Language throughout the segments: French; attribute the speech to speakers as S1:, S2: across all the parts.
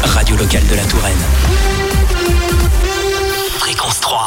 S1: radio locale de la Touraine. Fréquence 3.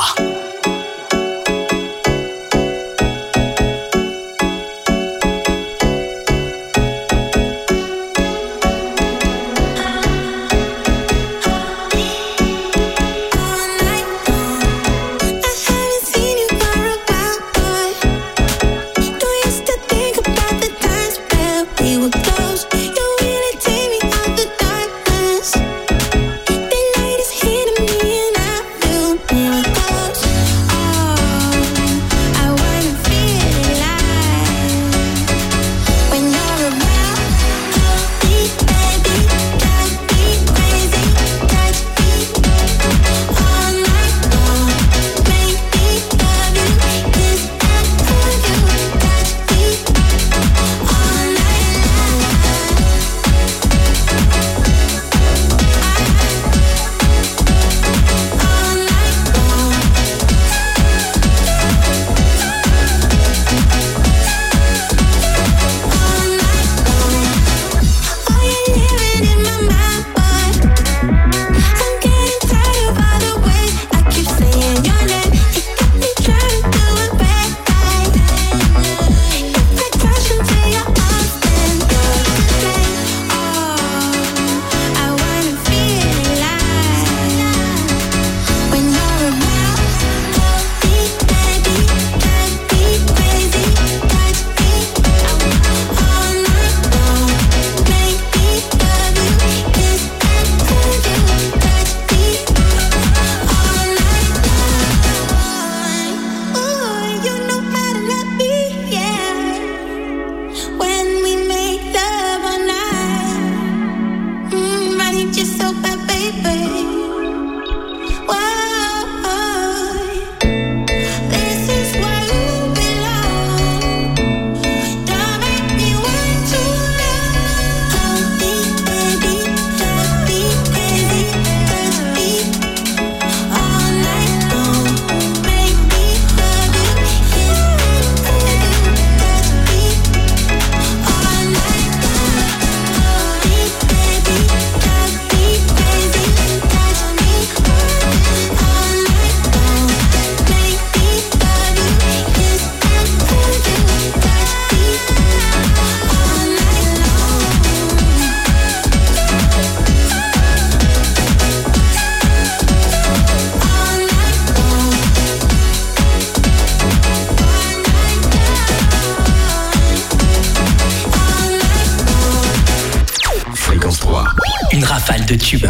S2: de tubes.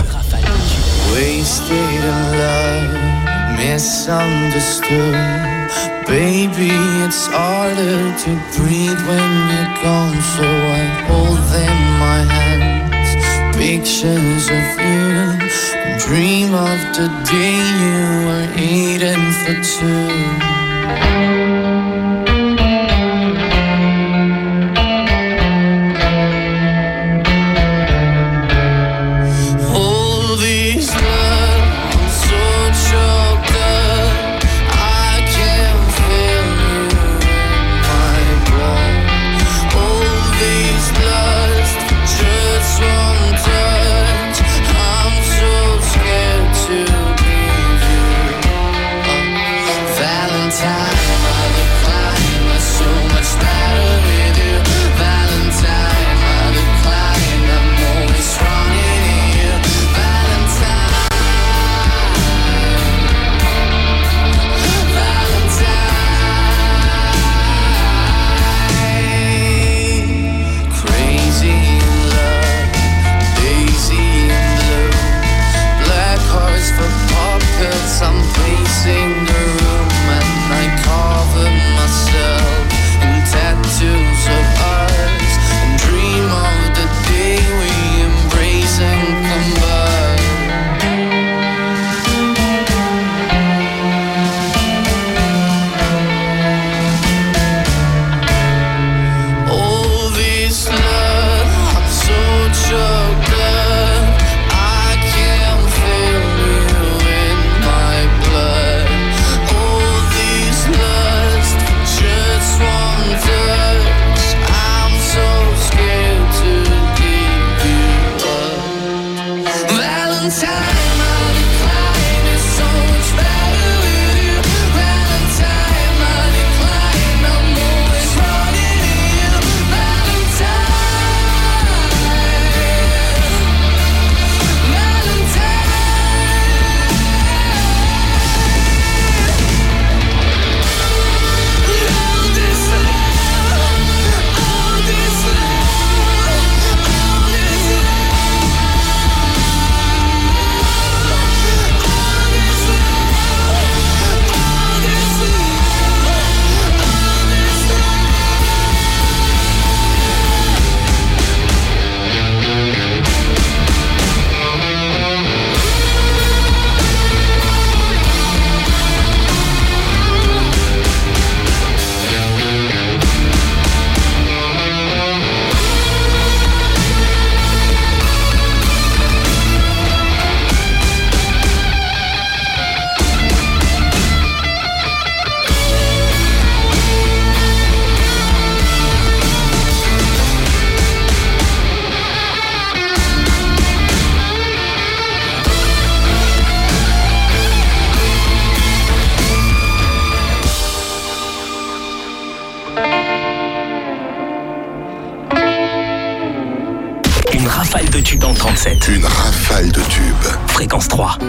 S3: Wasted in love, misunderstood. Baby, it's harder to breathe when you're gone, so I hold in my hands pictures of you and dream of the day you were eating for two. Valentine
S4: Une rafale de tubes.
S2: Fréquence 3.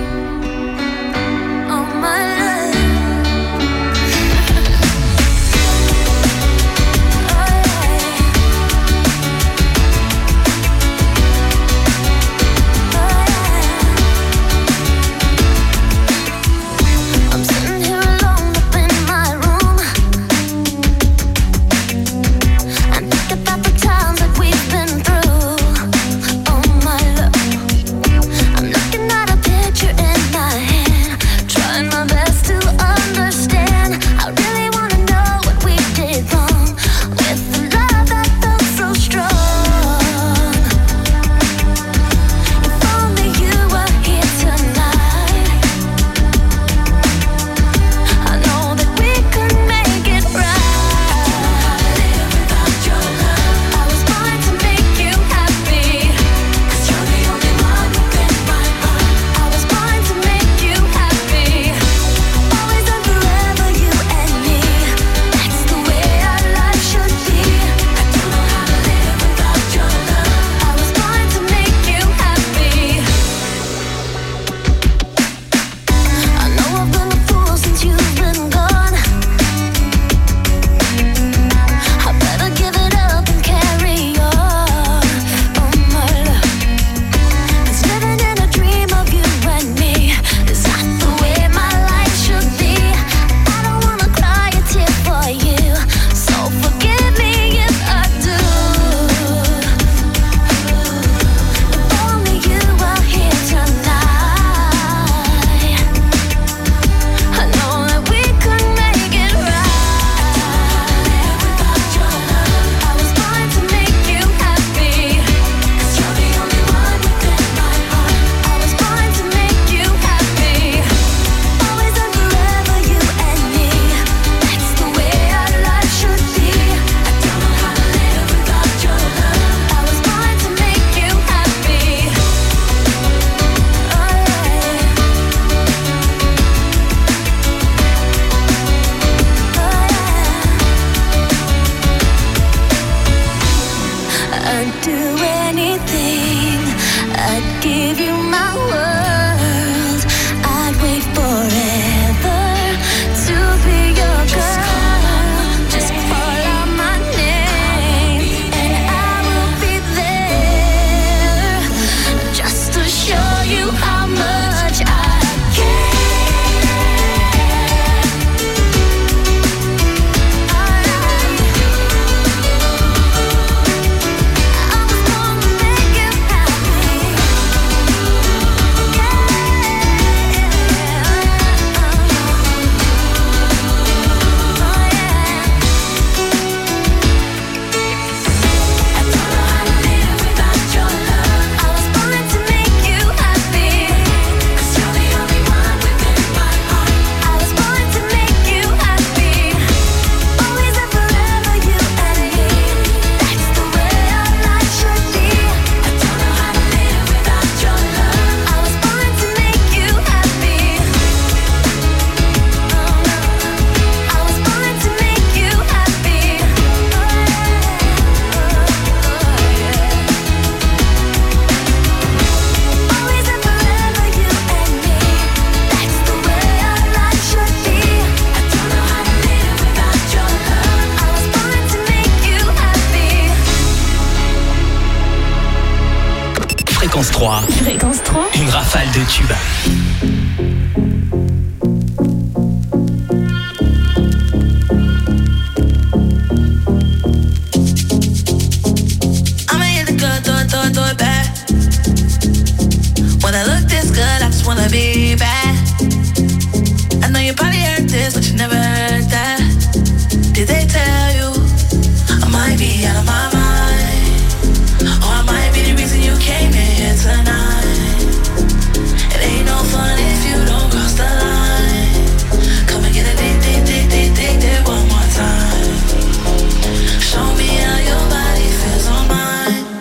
S2: Fréquence 3.
S5: Fréquence 3.
S2: Une rafale de tubes.
S6: Wanna be bad. I know you probably heard this, but you never heard that. Did they tell you I might be out of my mind? Or I might be the reason you came in here tonight. It ain't no fun if you don't cross the line. Come and get a dig one more time. Show me how your body feels on mine.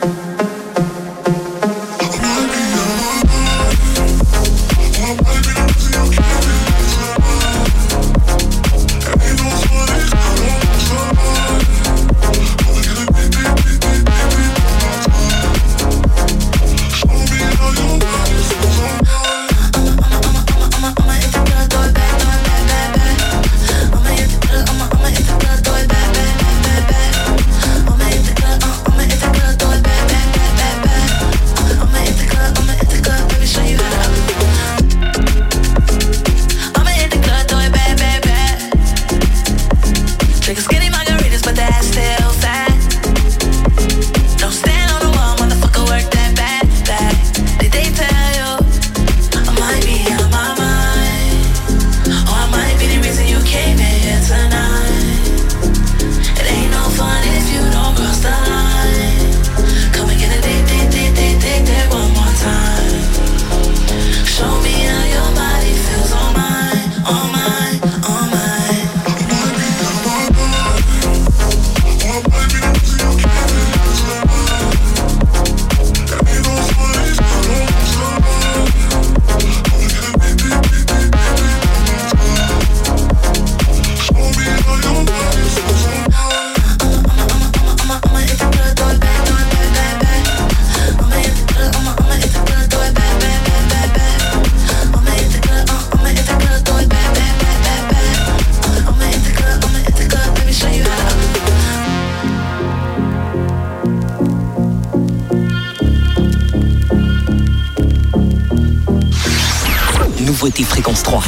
S2: Nouveauté Fréquence 3.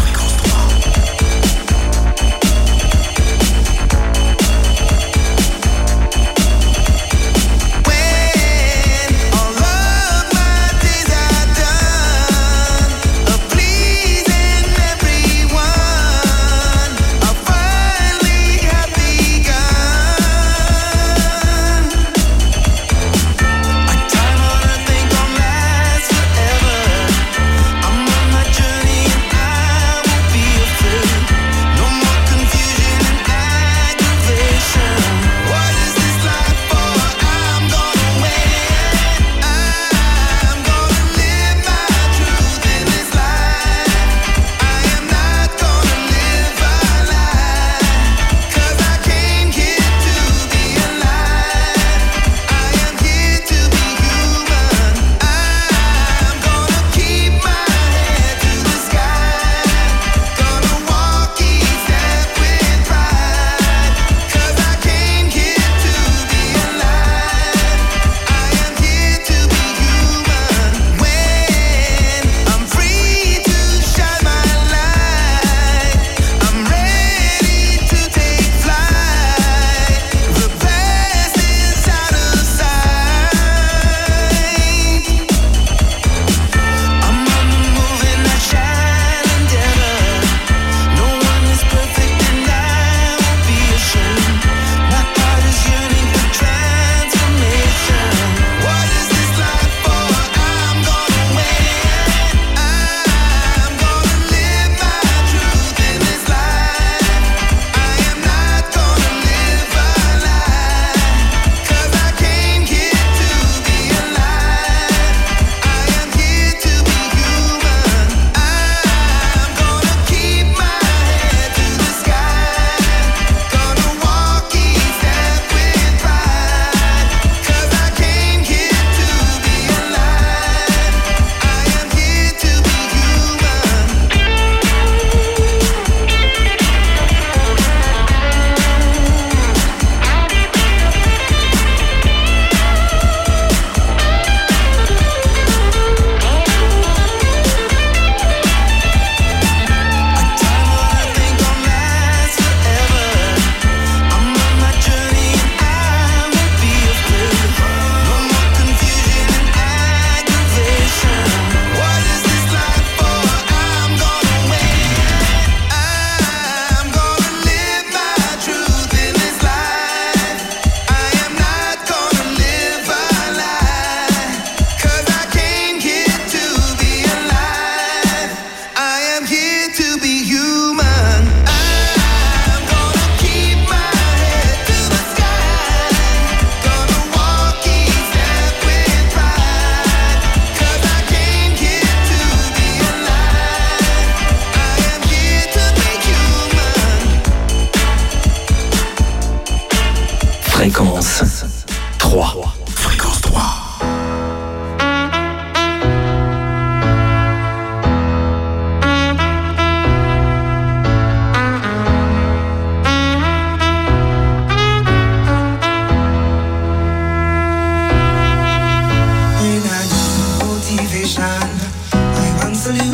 S7: Be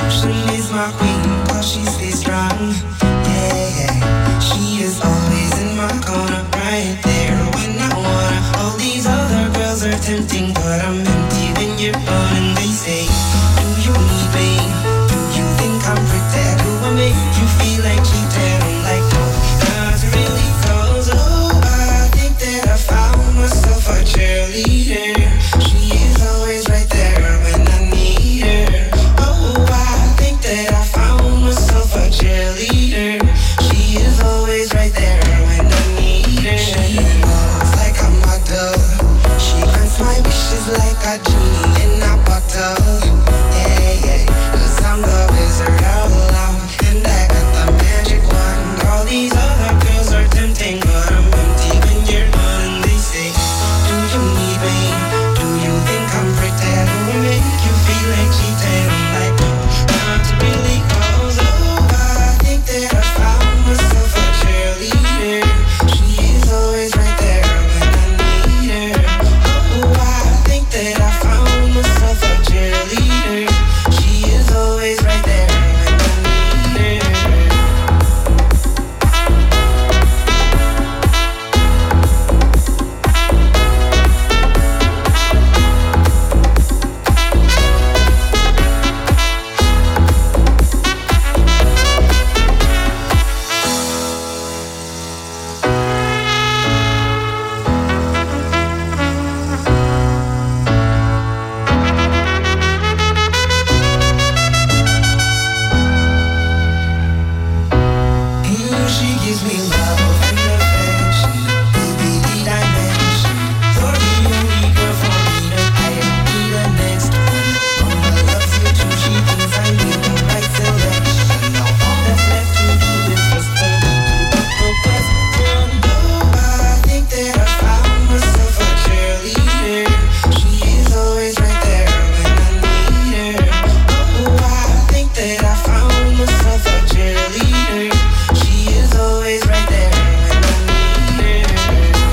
S5: ocean is my queen, cause she stays strong. Yeah, yeah. She is always in my corner, right there when I wanna. All these other girls are tempting, but I'm empty when you're gone. And they say, do you need me? Do you think I'm pretty? Do I make you feel like cheating? I'm like, no, not really, cause oh, I think that I found myself a cheerleader. She is always right there when I need her. Oh, I think that I found myself a cheerleader. She is always right there when I need her. She knows like I'm a dove. She grants my wishes like a genie in a bottle. Yeah, yeah, cause I'm the wizard of love, and I got the magic wand. All these other girls are tempting, but I'm empty when you're gone. And they say, do you need me? Do you think I'm pretty? Do I make you feel like cheating? I'm like, no, not really, cause oh, I think that I found myself a cheerleader. She is always right there when I need her. Oh, I think that I found myself a cheerleader. She is always right there when I need her. She gives me love and affection, baby, need I mention? You're the only girl for me tonight, I don't need a next one. Mama loves you too, she thinks I made the right selection. Now all that's left to do is just hold you to the question. Oh, I think that I found myself a cheerleader. She is always right there when I need her. Oh, I think that I found myself a cheerleader. She is always right there when I need her.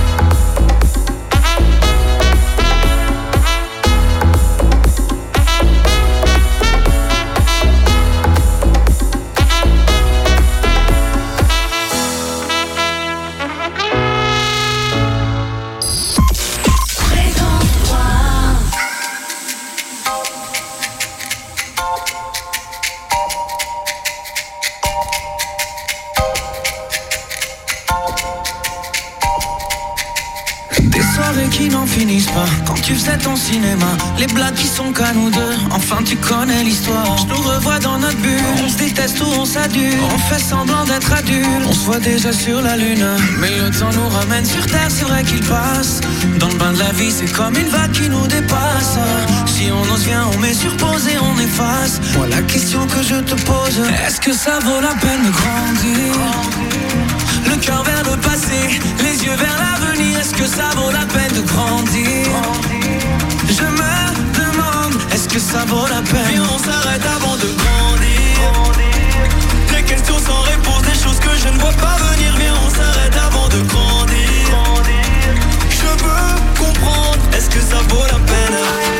S3: Des soirées qui n'en finissent pas. Quand tu faisais ton cinéma, les blagues qui sont qu'à nous deux. Enfin tu connais l'histoire. Je nous revois dans notre bulle. On se déteste ou on s'adule. On fait semblant d'être adultes. On se voit déjà sur la lune. Mais le temps nous ramène sur terre, c'est vrai qu'il passe. Dans le bain de la vie, c'est comme une vague qui nous dépasse. Si on ose vient, on met sur pause et on efface. Moi la question que je te pose, est-ce que ça vaut la peine de grandir? Le cœur vers le passé, les yeux vers l'avenir. Est-ce que ça vaut la peine de grandir? Je me demande, est-ce que ça vaut la peine? Viens, on s'arrête avant de grandir. Des questions sans réponse, des choses que je ne vois pas venir. Viens, on s'arrête avant de grandir. Je veux comprendre, est-ce que ça vaut la peine?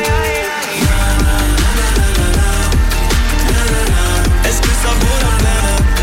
S3: Est-ce que ça vaut la peine?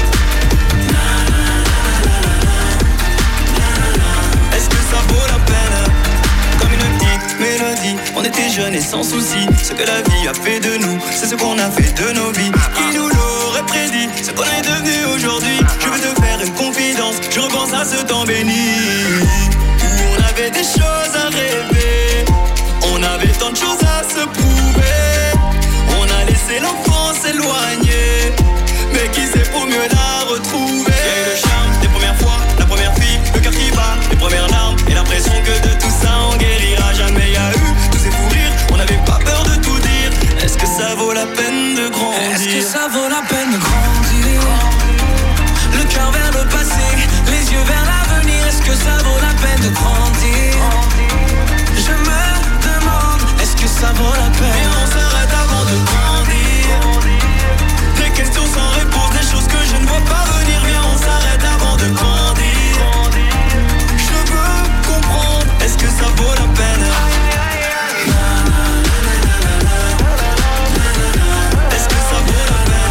S3: Ça vaut la peine. Comme une petite mélodie, on était jeunes et sans soucis. Ce que la vie a fait de nous, c'est ce qu'on a fait de nos vies. Qui nous l'aurait prédit, ce qu'on est devenu aujourd'hui. Je veux te faire une confidence, je repense à ce temps béni où on avait des choses à rêver, on avait tant de choses à se prouver. On a laissé l'enfance éloignée, mais qui sait pour mieux la retrouver. Il y a eu le charme des premières fois, la première fille, le cœur qui bat, les premières larmes et l'impression que de tout ça on guérira jamais. Y a eu tous ces fous rires, on n'avait pas peur de tout dire. Est-ce que ça vaut la peine de grandir? Est-ce que ça vaut la peine de grandir? Le cœur vers le passé, les yeux vers l'avenir. Est-ce que ça vaut la peine de grandir? Je me demande, est-ce que ça vaut la peine? Et on s'arrête avant de grandir. Des questions sans réponse, des choses que je ne vois pas venir. Viens, on s'arrête avant de grandir. Je veux comprendre, est-ce que ça vaut la peine? Est-ce que ça vaut la peine?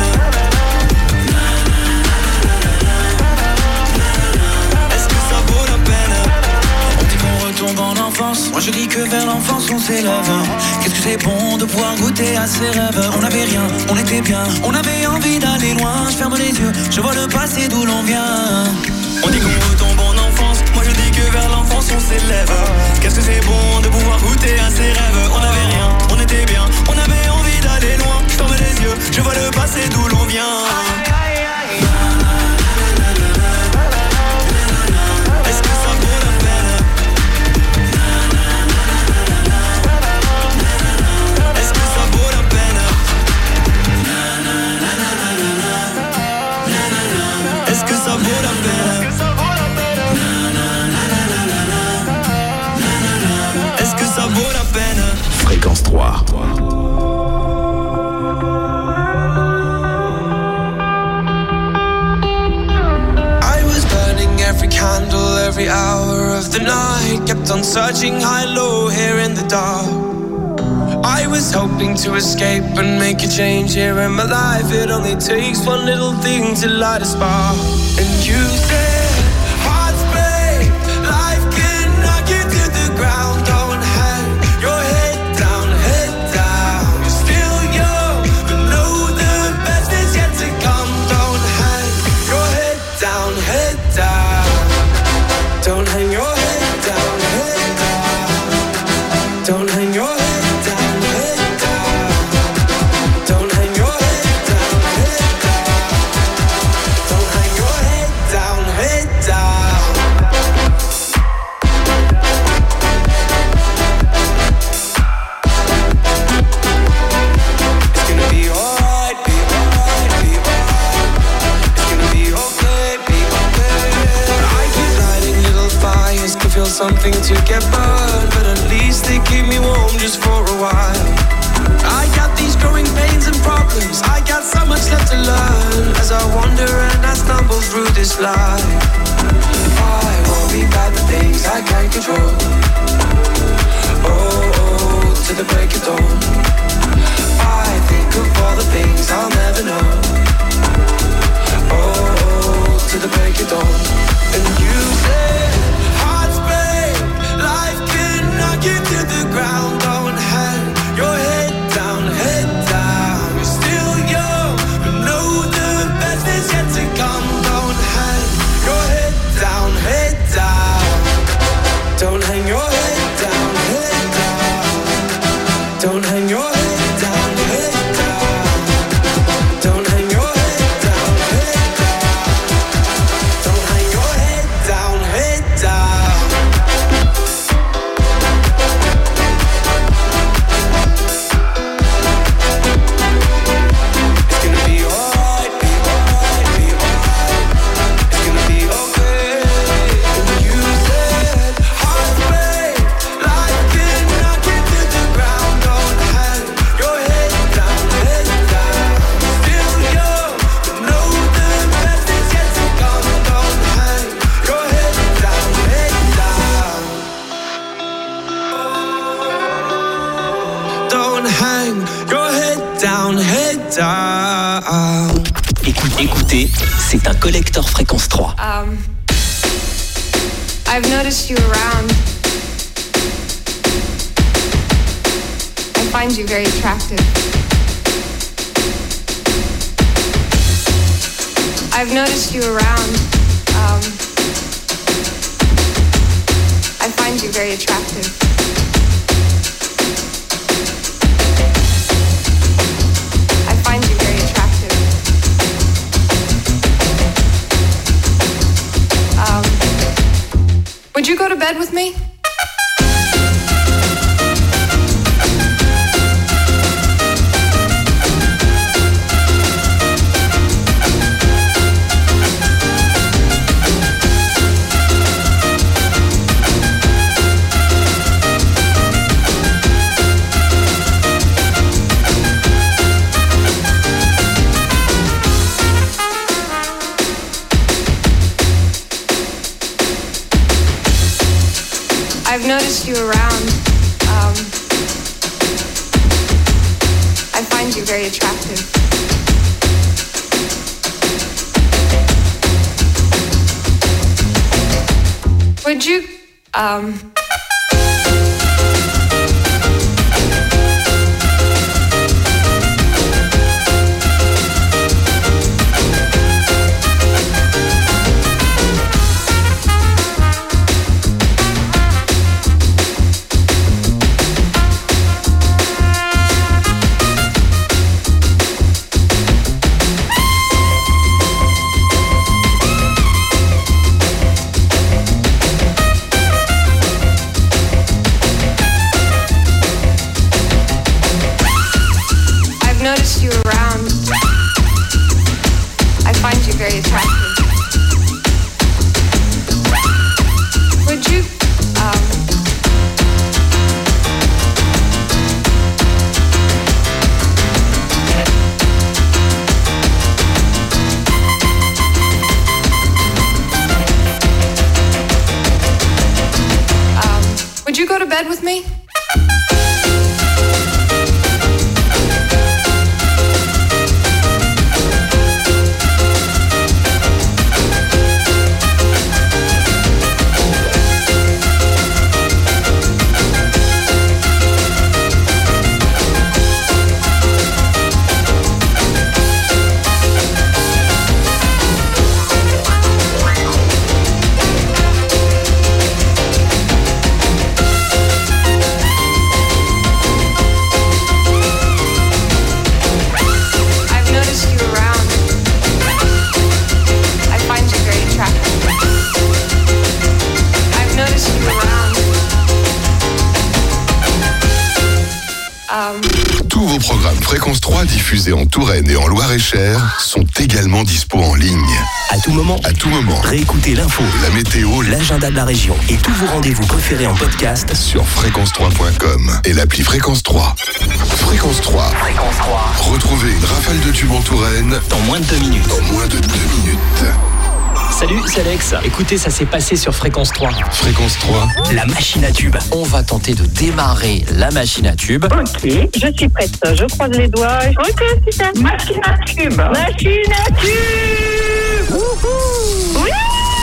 S7: je dis que vers l'enfance on s'élève. Qu'est-ce que c'est bon de pouvoir goûter à ses rêves. On n'avait rien, on était bien, on avait envie d'aller loin. Je ferme les yeux, je vois le passé d'où l'on vient. On dit qu'on retombe en enfance, moi je dis que vers l'enfance on s'élève. Qu'est-ce que c'est bon de pouvoir goûter à ses rêves. On n'avait rien, on était bien, on avait envie d'aller loin. Je ferme les yeux, je vois le passé d'où l'on vient. Est-ce que ça vaut la peine? Est-ce que ça vaut la peine? Est-ce que ça vaut la peine? Est-ce que ça vaut la peine?
S4: Fréquence 3.
S8: Every candle, every hour of the night. Kept on searching high, low, here in the dark. I was hoping to escape and make a change here in my life. It only takes one little thing to light a spark. And you said, hearts break, life can knock you to the ground. Don't hang your head down, head down. You're still young, but know the best is yet to come. Don't hang your head down, head down. Don't hang your head down, head down. Don't hang your head down, head down. Don't hang your head down, head down. Don't hang your head down, head down. It's gonna be alright, be alright, be alright. It's gonna be okay, be okay. I keep lighting little fires, can feel something to get burned, but at least they keep me warm just for a while. I got these growing pains and problems, I got so much left to learn. As I wander and I stumble through this life, I worry about the things I can't control. Oh, to the break of dawn, I think of all the things I'll never know. Oh, to the break of dawn. And you said, hearts break, life can knock you to the ground. Don't hang your head down, head down. You're still young, but know the best is yet to come. Don't hang your head down, head down. Don't hang your head down, head down. Don't hang your head down, head down. Don't hang your head down, head down. Don't hang your head down, head down. It's gonna be alright, be alright, be alright. It's gonna be okay. And you said, hearts break, life can knock you to the ground. Don't hang your head down, head down. Still young, but know the best is yet to come. Don't hang your head down, head down. Don't hang your head down, head down.
S2: Écoutez, c'est un collector Fréquence 3.
S9: I've noticed you around. I find you very attractive. I've noticed you around. I find you very attractive. I find you very attractive. Would you go to bed with me? I've noticed you around. I find you very attractive. Would you, very attractive. Would you, would you go to bed with me?
S4: Tous vos programmes Fréquence 3 diffusés en Touraine et en Loir-et-Cher sont également dispo en ligne.
S2: À tout moment. Réécoutez l'info,
S4: la météo,
S2: l'agenda de la région et tous vos rendez-vous préférés en podcast
S4: sur fréquence3.com et l'appli Fréquence 3. Fréquence 3. Retrouvez une rafale de tubes en Touraine
S2: dans moins de 2 minutes.
S1: Salut, c'est Alex. Écoutez, ça s'est passé sur Fréquence 3.
S4: Fréquence 3.
S2: La machine à tubes.
S1: On va tenter de démarrer la machine à tubes.
S10: Ok, je suis prête. Je croise les doigts. Ok, super. Machine à tubes. Machine à tubes. Wouhou. Oui.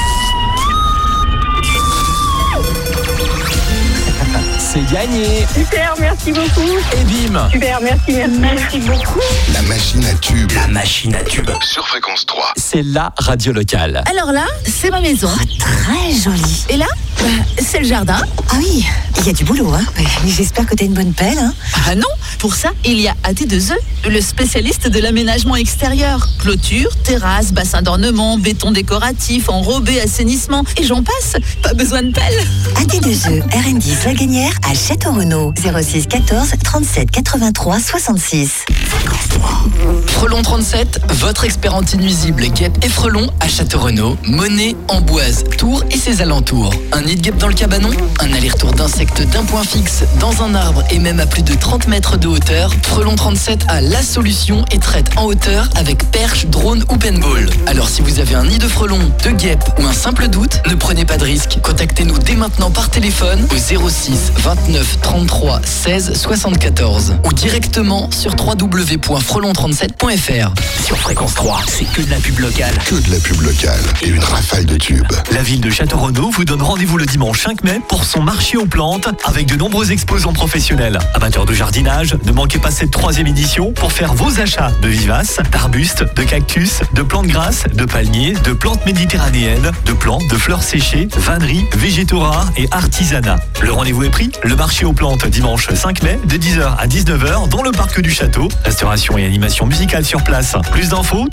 S1: C'est gagné.
S10: Super, merci beaucoup.
S1: Et bim.
S10: Super, merci beaucoup.
S4: La machine à tubes.
S2: La machine à tubes.
S4: Sur Fréquence 3.
S1: C'est la radio locale.
S11: Alors là, c'est ma maison.
S12: Très jolie.
S11: Et là, c'est le jardin.
S12: Ah oui, il y a du boulot, hein. Mais j'espère que t'as une bonne pelle, hein.
S11: Ah non, pour ça, il y a AT2E, le spécialiste de l'aménagement extérieur. Clôture, terrasse, bassin d'ornement, béton décoratif, enrobé, assainissement, et j'en passe. Pas besoin de pelle.
S12: AT2E, RN10 La Gagnère à Château-Renaud. 06 14 37 83 66.
S13: Frelon 37, votre expert anti-nuisible guêpe et frelon à Château-Renaud, Monet, Amboise, Tours et ses alentours. Un nid de guêpe dans le cabanon, un aller-retour d'insectes d'un point fixe dans un arbre et même à plus de 30 mètres de hauteur. Frelon 37 a la solution et traite en hauteur avec perche, drone ou paintball. Alors si vous avez un nid de frelon, de guêpe ou un simple doute, ne prenez pas de risque. Contactez-nous dès maintenant par téléphone au 06 29 33 16 74 ou directement sur www.frelon37.fr.
S2: Sur Fréquence 3, c'est que de la pub locale.
S4: Et une rafale de tubes.
S14: La ville de Château-Renaud vous donne rendez-vous le dimanche 5 mai pour son marché aux plantes avec de nombreux exposants professionnels. Amateurs de jardinage, ne manquez pas cette 3e édition pour faire vos achats de vivaces, d'arbustes, de cactus, de plantes grasses, de palmiers, de plantes méditerranéennes, de plantes, de fleurs séchées, vanneries, végétaux rares et artisanat. Le rendez-vous est pris, le marché aux plantes dimanche 5 mai de 10h à 19h dans le parc du château. Restauration et animation musicale sur place. Plus d'infos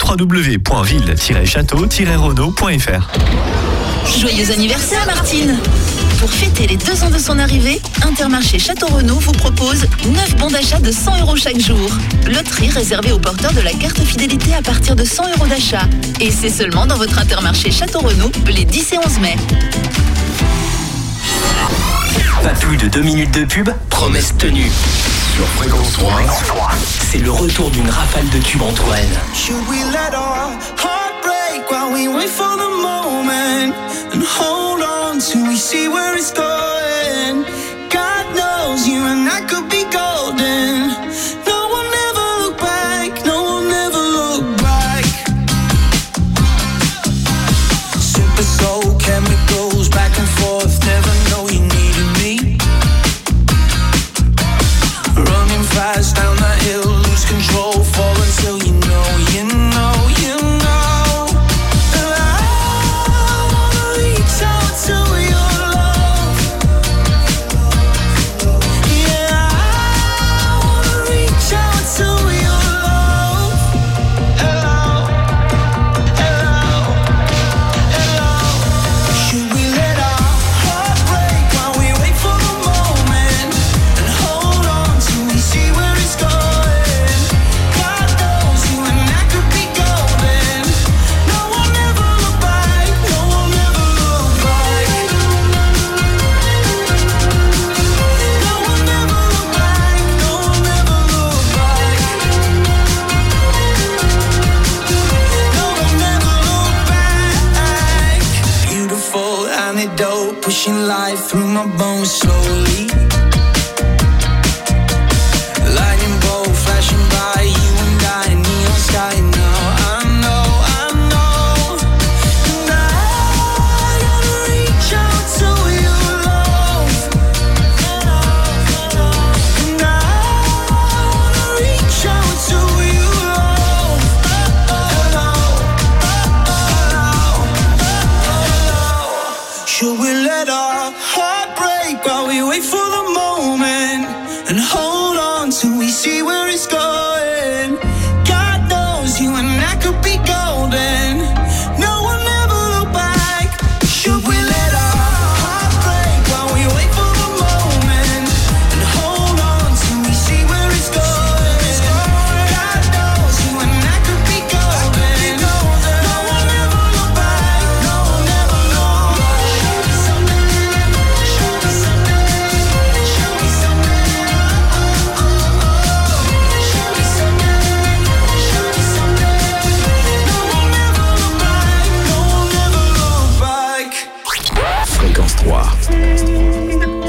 S14: www.ville-château-renaud.fr.
S11: Joyeux anniversaire Martine. Pour fêter les 2 ans de son arrivée, Intermarché Château-Renaud vous propose 9 bons d'achat de 100 € chaque jour. Loterie réservée aux porteurs de la carte fidélité à partir de 100 € d'achat. Et c'est seulement dans votre Intermarché Château-Renaud les 10 et 11 mai.
S2: Pas plus de 2 minutes de pub, promesse tenue.
S4: Sur Fréquence 3,
S2: c'est le retour d'une rafale de tubes en Touraine.
S5: Should we let our heart break while we wait for the moment and hold on till we see where it's going? God knows you and I could be golden. No one ever look back, no one ever look back. Super soul chemicals back and forth, never know you needed me. Running fast down that hill, lose control, fall until you know
S7: Rushing life through my bones slowly. Lightning bolt flashing by, you and I, neon sky. Now I know, and I gotta reach out to you, love. And I wanna reach out to you, love. Hello, should we let our heart break while we wait for the moment and hold on till we see where it's going? God knows you and I could be golden. No one ever look back. Should we let our heart break while we wait for the moment and hold on till we see where it's going? God knows you and I could be golden. No one ever look back. No one ever look back. Show me something. Show me something. Show me something. Show me something. No one ever look back. No one ever look back.
S2: Fréquence 3.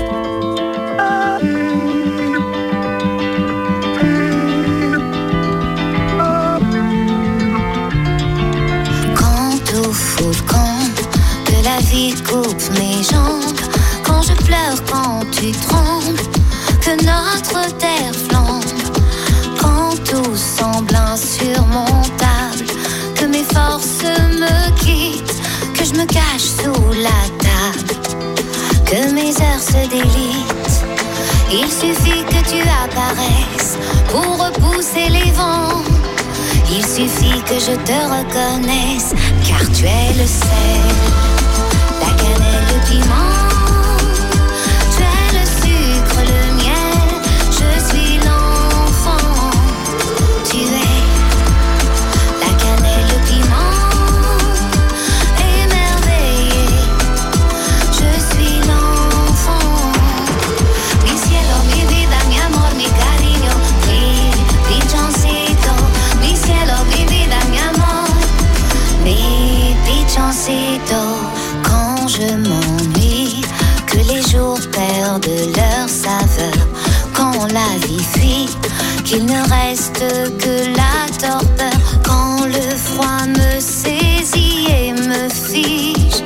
S15: Quand tout fout le camp, que la vie coupe mes jambes, quand je pleure, quand tu trembles, que notre terre flambe, quand tout semble insurmontable, que mes forces me quittent, que je me cache sous la table, que mes heures se délitent. Il suffit que tu apparaisses pour repousser les vents. Il suffit que je te reconnaisse, car tu es le sel, la cannelle, le piment. Tu es le sucre, le miel, je suis l'enfant. Tu es la cannelle, le piment, émerveillé. Je suis l'enfant. Mi cielo, mi vida, mi amor, mi cariño, mi pichoncito. Mi cielo, mi vida, mi amor, mi pichoncito. Quand je m'ennuie, que les jours perdent leur saveur, quand la vie fuit, qu'il ne reste que la torpeur, quand le froid me saisit et me fige,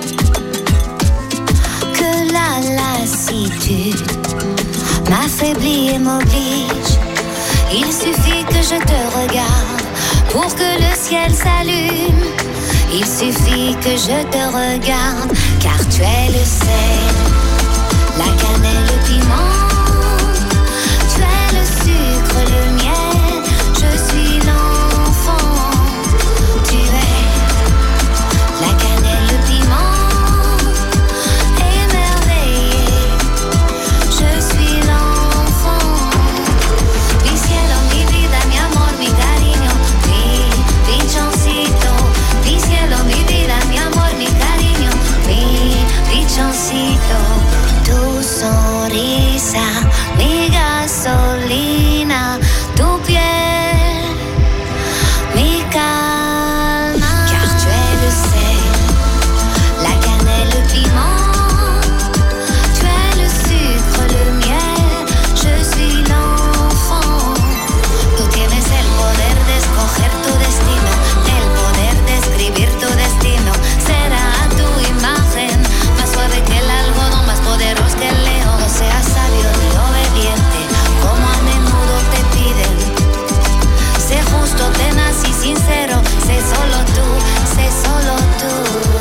S15: que la lassitude m'affaiblit et m'oblige. Il suffit que je te regarde pour que le ciel s'allume. Il suffit que je te regarde, car tu es le sel, la cannelle, le piment. Tu es le sucre, le miel, je suis l'enfant. Tu es la cannelle, le piment, émerveillé. Je suis l'enfant. Mi cielo, mi vida, mi amor, mi cariño, mi pichoncito. Mi cielo, mi vida, mi amor, mi cariño, mi pichoncito. Tu sonrisa, mi gasolina, tu piel, mi calma. Car tu es le sel, la cannelle, le piment. Tu es le sucre, le miel, je suis l'enfant. Tú tienes el poder de escoger tu destino, el poder de escribir tu destino. Será a tu imagen, más suave que el algodón, más poderoso que el león. No seas sabio ni obediente, como a menudo te piden. Sé justo, tenaz y sincero, sé solo tú, sé solo tú.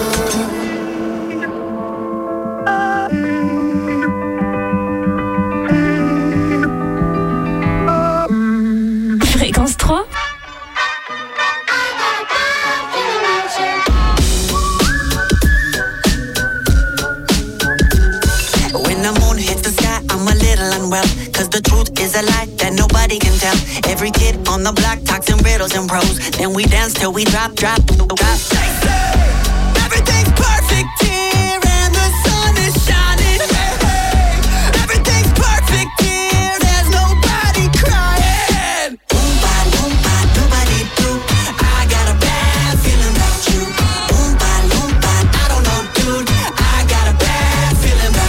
S16: Fréquence 3.
S17: When the moon hits the sky, I'm a little unwell, cause the truth is a lie that nobody can tell. Every kid on the block talks in riddles and prose, then we dance till we drop. Everything's perfect here and the sun is shining. Everything's perfect here, there's nobody crying. Oompa, loompa, doobity-doo, I got a bad feeling about you. Oompa, loompa, I don't know, dude, I got a bad feeling about you.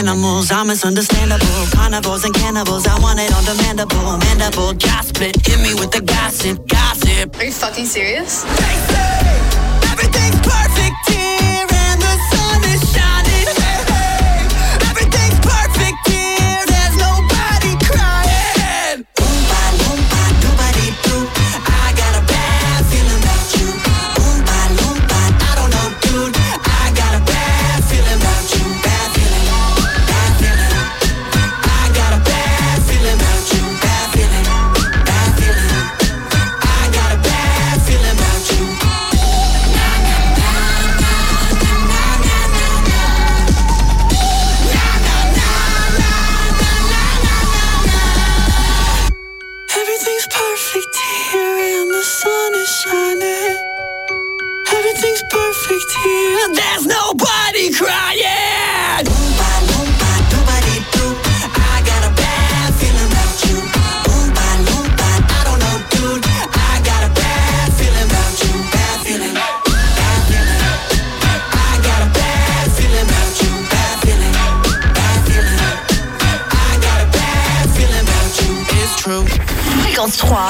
S7: animals, I'm misunderstandable. Carnivores and cannibals, I want it on demandable. Mandible, gas split, hit me with the gossip.
S9: Are you fucking serious?
S17: They say everything's perfect here and the sun is shining. Hey, hey. Everything's perfect here, there's nobody crying. Oompa loompa doobity doo. I got a bad feeling about you. Oompa loompa, I don't know, dude. I got a bad feeling about you. Bad feeling, bad feeling. I got a bad feeling about you. Bad feeling, bad feeling. I got a bad feeling about you. Everything's perfect here and the sun is shining. Everything's perfect here, there's nobody crying. Oompa loompa doobity doo. I got a bad feeling about you. Oompa loompa, I don't know, dude. I got a bad feeling about you. Bad feeling, bad feeling. I got a bad feeling about you. Bad feeling, bad feeling. I got a bad feeling about you. It's true.
S11: Fréquence 3.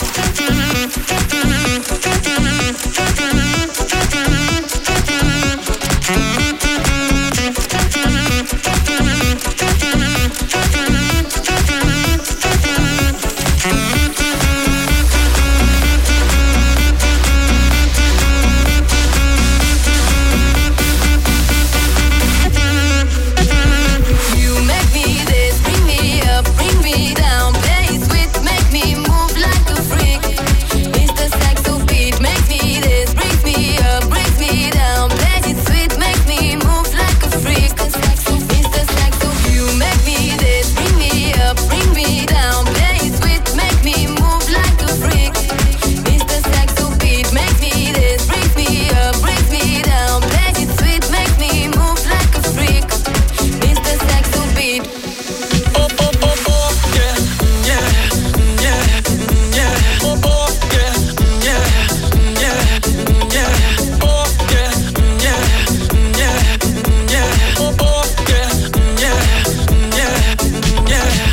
S6: You make me this, bring me up, bring me down, play sweet, make me move like a freak. Mr. Saxo beat, make me this, brings me up, brings me down, play it sweet, make me move like a freak. Mr. Saxo, you make me this, bring me up, bring me down, play sweet, make me move like a freak. Mr. Saxo beat, make me this, brings me up, brings me down, play it sweet, make me move like a freak. Mr. Saxo beat.
S8: Oh, oh, oh, oh, yeah, yeah, yeah, yeah. Oh, oh, yeah, yeah, yeah, yeah. Oh, yeah, yeah, yeah, yeah. Oh, oh, yeah, yeah, yeah, yeah.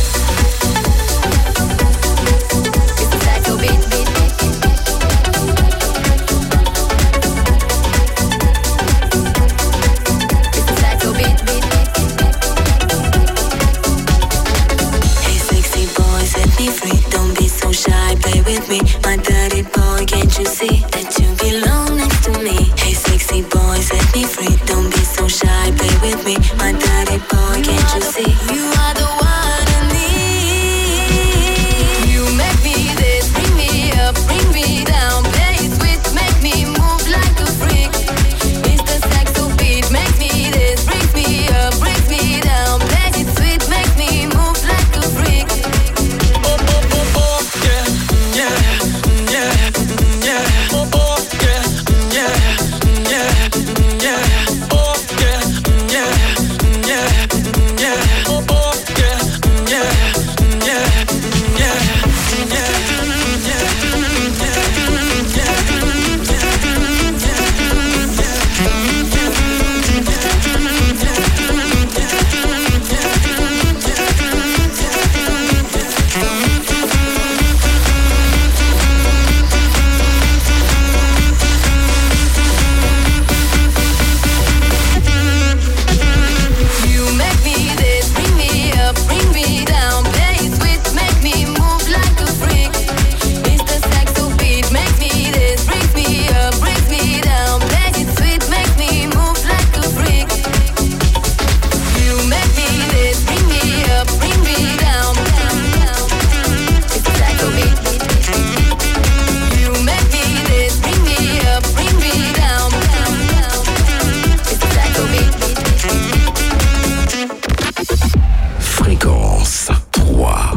S6: Mr. Saxo beat, beat, beat. Mr. Saxo beat, beat, beat.
S7: Hey, sexy boy, set me free. Don't be so shy, play with me. My dirty boy, can't you see that you belong next to me? Hey, sexy boy, set me free. Don't be so shy, play with me. My dirty boy, can't you see?
S6: You are the one I need. You make me this, bring me up, bring me down, play sweet, make me move like a freak. Mr. Saxo beat, make me this, brings me up, brings me down, play it sweet, make me move like a freak.
S8: Oh, oh, oh, oh, yeah, yeah, yeah, yeah. Oh, oh, yeah, yeah, yeah, yeah. Oh, yeah, yeah, yeah, yeah. Oh, oh, yeah, yeah, yeah,
S6: You make me this, bring me up, bring me down, play sweet, make me move like a freak. Mr. Saxo beat, make me this, brings me up, brings me down, play it sweet, make me move like a freak. You make me this, bring me up, bring me down, down, down. Mr. Saxo beat, beat, beat. You make me this, bring me up, bring me down, down, down. Mr. Saxo beat, beat, beat.
S2: Fréquence 3.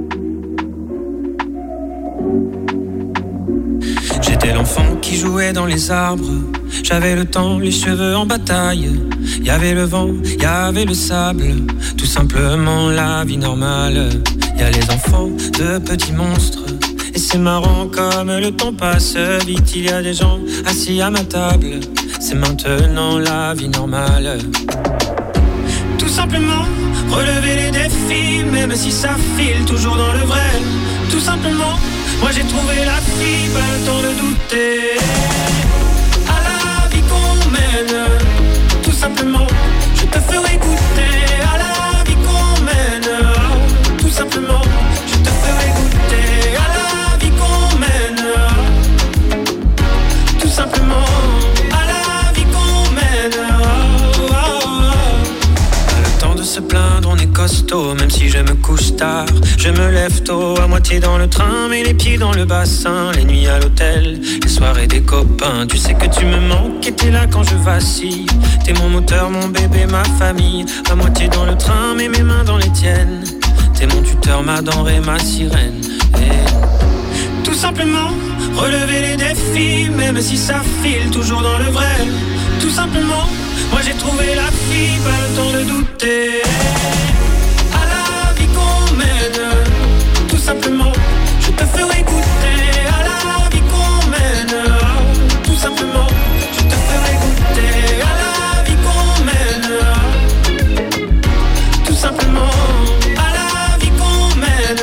S8: J'étais l'enfant qui jouait dans les arbres. J'avais le temps, les cheveux en bataille. Y avait le vent, y avait le sable. Tout simplement la vie normale. Y a les enfants de petits monstres. Et c'est marrant comme le temps passe vite. Il y a des gens assis à ma table. C'est maintenant la vie normale. Tout simplement, relever les défis, même si ça file toujours dans le vrai. Tout simplement, moi j'ai trouvé la fille, pas le temps de douter. À la vie qu'on mène, tout simplement, je te ferai goûter. À la vie qu'on mène, tout simplement, je te ferai goûter. À la vie qu'on mène, tout simplement. Se plaindre, on est costaud, même si je me couche tard. Je me lève tôt, à moitié dans le train, mais les pieds dans le bassin. Les nuits à l'hôtel, les soirées des copains. Tu sais que tu me manques et t'es là quand je vacille. T'es mon moteur, mon bébé, ma famille. À moitié dans le train, mais mes mains dans les tiennes. T'es mon tuteur, ma denrée, ma sirène. Et tout simplement, relever les défis, même si ça file toujours dans le vrai. Tout simplement, moi j'ai trouvé la fille, pas le temps de douter. À la vie qu'on mène, tout simplement, je te ferai goûter. À la vie qu'on mène, tout simplement, je te ferai goûter. À la vie qu'on mène, tout simplement. À la vie qu'on mène,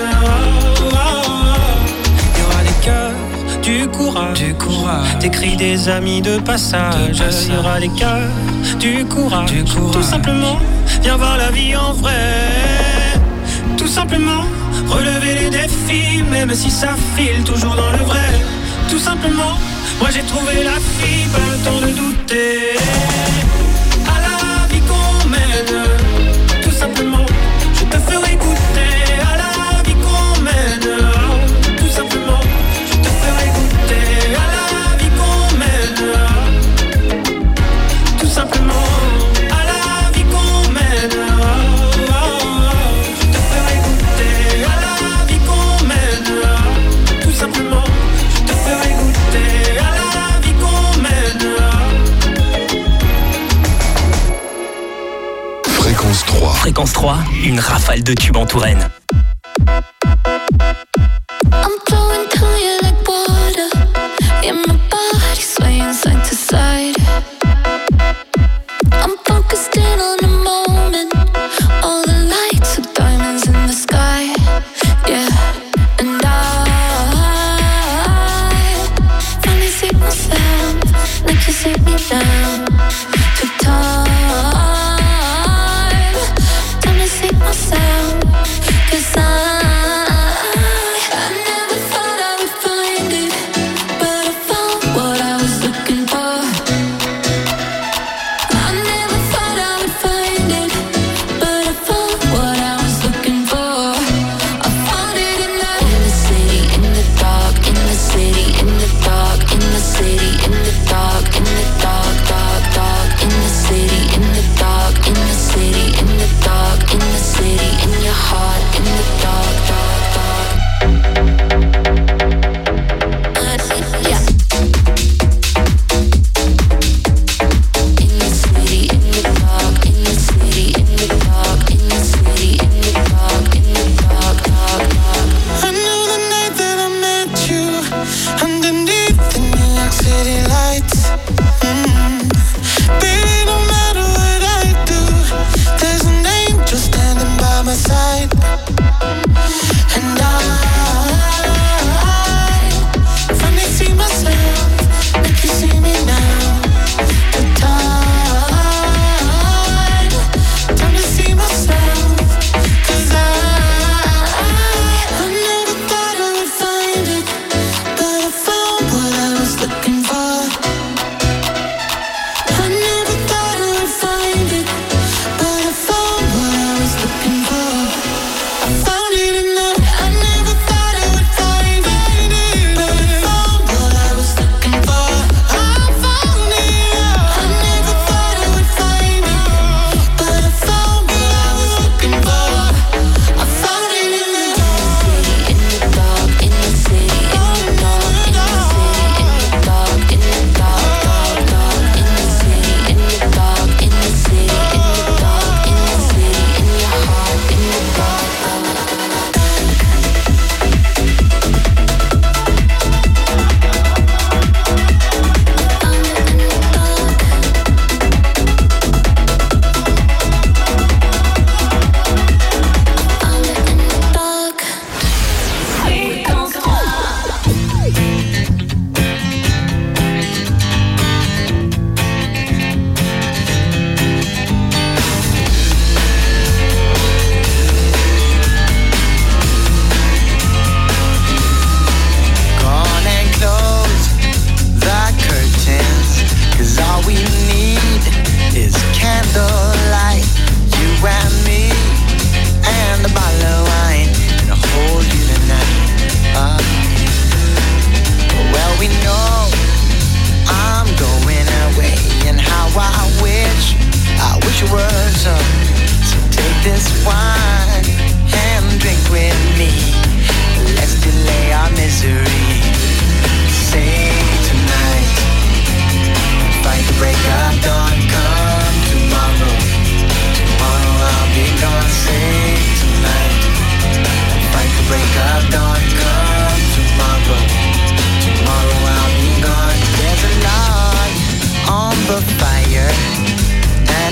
S8: il y aura des cœurs, du courage, des cris des amis de passage. Il y aura des cœurs, du courage, tout simplement, viens voir la vie en vrai. Tout simplement, relever les défis, même si ça file toujours dans le vrai. Tout simplement, moi j'ai trouvé la fille, pas le temps de douter. À la vie qu'on mène, tout simplement, je te ferai goûter. À la vie qu'on mène, tout simplement, je te ferai goûter. À la vie qu'on mène, tout simplement. À la vie qu'on mène, je te ferai goûter. À la vie qu'on mène, tout simplement, je te ferai goûter. À la vie qu'on mène.
S4: Fréquence 3.
S2: Fréquence 3, une rafale de tubes en Touraine.
S15: I'm flowing through you like water. Yeah, my body swaying side to side. I'm focused in on the moment. All the lights are diamonds in the sky. Yeah, and I finally see myself like you sit me down. Took time to see myself. 'Cause I never thought I would find it, but I found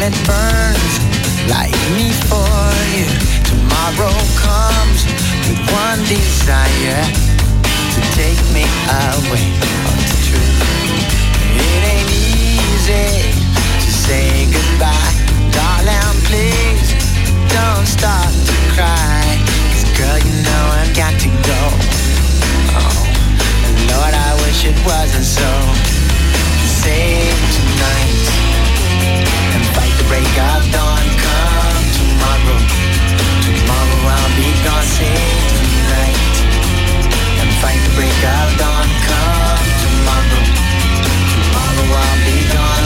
S17: that burns like me for you. Tomorrow comes with one desire, to take me away from the truth. It ain't easy to say goodbye, darling, please don't start to cry, 'cause girl, you know I've got to go. Oh, and Lord, I wish it wasn't so. Save tonight and fight the break of dawn. Come tomorrow, tomorrow I'll be gone. Save tonight and fight the break of dawn. Come tomorrow, tomorrow I'll be gone.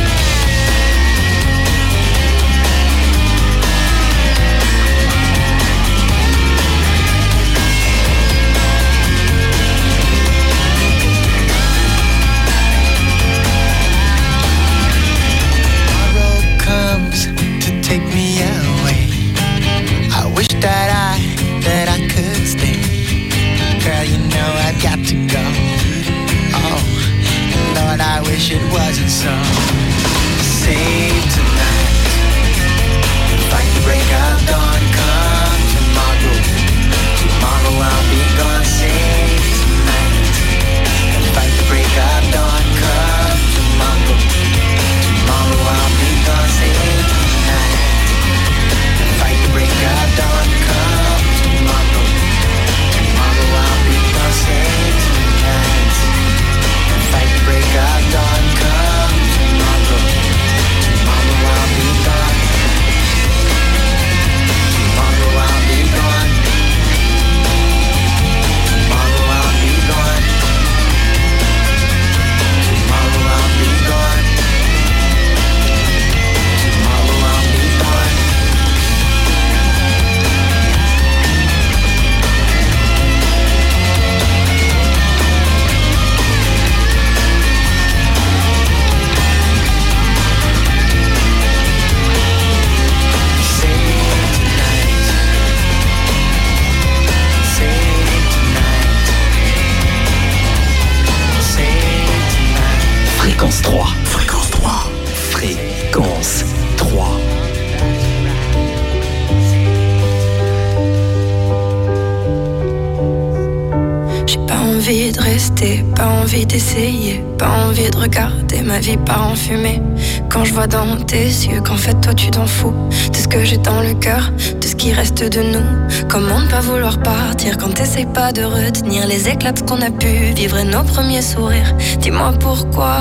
S17: To take me away, I wish that I could stay. Girl, you know I've got to go. Oh, Lord, I wish it wasn't so. Save tonight, fight the break of dawn. Come tomorrow, tomorrow I'll be gone. Save tonight, and fight the break of dawn. Come tomorrow, tomorrow I'll be gone. Save tonight, and fight the break of dawn. Come tomorrow, tomorrow I'll be gone. Save tonight, and fight the break of dawn. Come tomorrow, tomorrow I'll be gone. Tomorrow I'll be gone. Tomorrow I'll be gone. Tomorrow I'll be gone. Tomorrow I'll be gone.
S2: Fréquence 3. Fréquence 3. Fréquence 3.
S16: J'ai pas envie de rester, pas envie d'essayer, pas envie de regarder ma vie part en fumée. Quand je vois dans tes yeux qu'en fait toi tu t'en fous de ce que j'ai dans le cœur, de ce qui reste de nous. Comment ne pas vouloir partir quand t'essayes pas de retenir les éclats de ce qu'on a pu vivre et nos premiers sourires. Dis-moi pourquoi.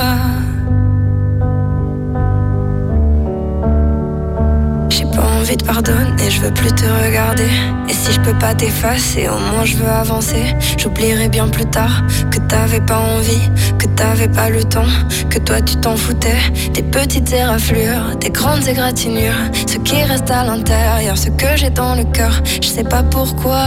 S16: J'ai pas envie de pardonner, je veux plus te regarder. Et si je peux pas t'effacer, au moins je veux avancer. J'oublierai bien plus tard que t'avais pas envie, que t'avais pas le temps, que toi tu t'en foutais. Des petites éraflures, des grandes égratignures, ce qui reste à l'intérieur, ce que j'ai dans le cœur, je sais pas pourquoi.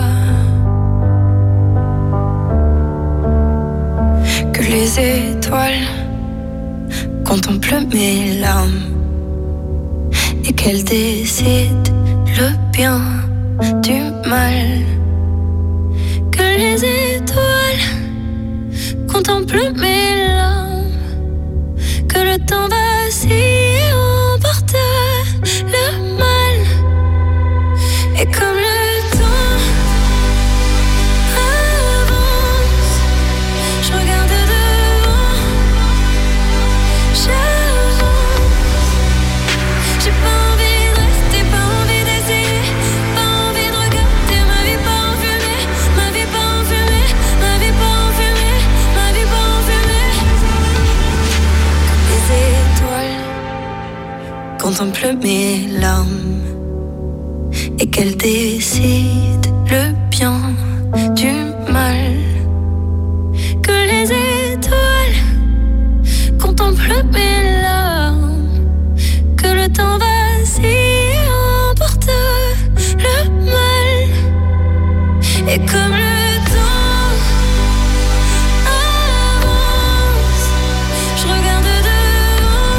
S16: Que les étoiles contemplent mes larmes et qu'elles décident le bien du mal. Que les étoiles contemplent mes larmes, que le temps vacille et emporte le mal. Et comme le temps avance, je regarde devant, j'avance. J'ai pas envie de rester, pas envie d'essayer, pas envie de regarder ma vie pas en fumée, ma vie pas en fumée, ma vie pas en fumée, ma vie pas en fumée. Comme les étoiles contemplent mes larmes et qu'elles décident le bien du mal. Que les étoiles contemplent mes larmes, que le temps vacille et emporte le mal. Et comme le temps avance, je regarde devant,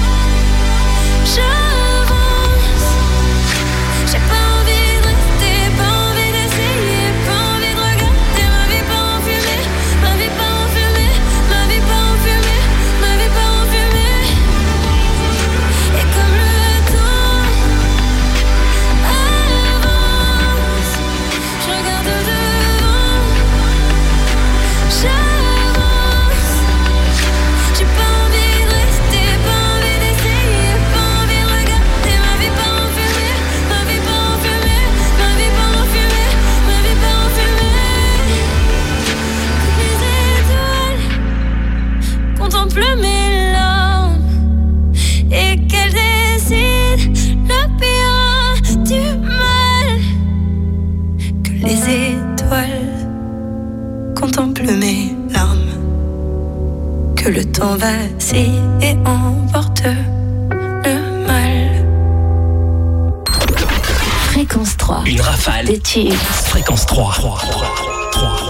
S16: j'avance. J'ai pas envie de rester, pas envie d'essayer, pas envie de regarder ma vie pas en fumée, ma vie pas en fumée, ma vie pas en fumée, ma vie pas en fumée. ton vacille et emporte le mal.
S11: Fréquence 3.
S2: Une rafale.
S11: Des tubes.
S2: Fréquence 3.